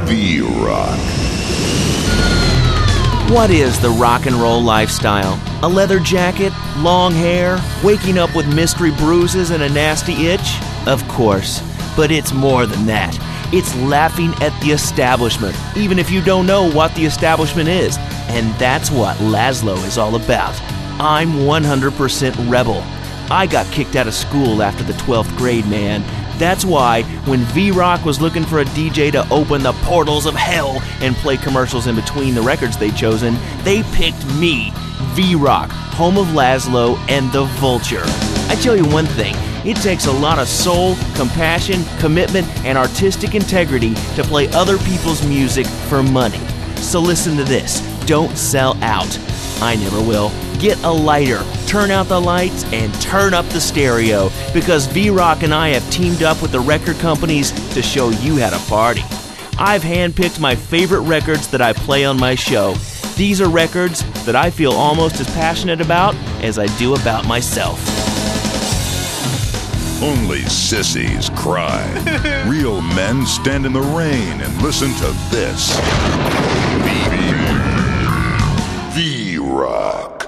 V-Rock. What is the rock and roll lifestyle? A leather jacket, long hair, waking up with mystery bruises and a nasty itch? Of course, but it's more than that. It's laughing at the establishment, even if you don't know what the establishment is. And that's what Lazlow is all about. I'm 100% rebel. I got kicked out of school after the 12th grade, man. That's why when V-Rock was looking for a DJ to open the portals of hell and play commercials in between the records they'd chosen, they picked me, V-Rock, home of Lazlow and the Vulture. I tell you one thing, it takes a lot of soul, compassion, commitment, and artistic integrity to play other people's music for money. So listen to this, don't sell out. I never will. Get a lighter, turn out the lights, and turn up the stereo, because V-Rock and I have teamed up with the record companies to show you how to party. I've handpicked my favorite records that I play on my show. These are records that I feel almost as passionate about as I do about myself. Only sissies cry. Real men stand in the rain and listen to this. V-Rock.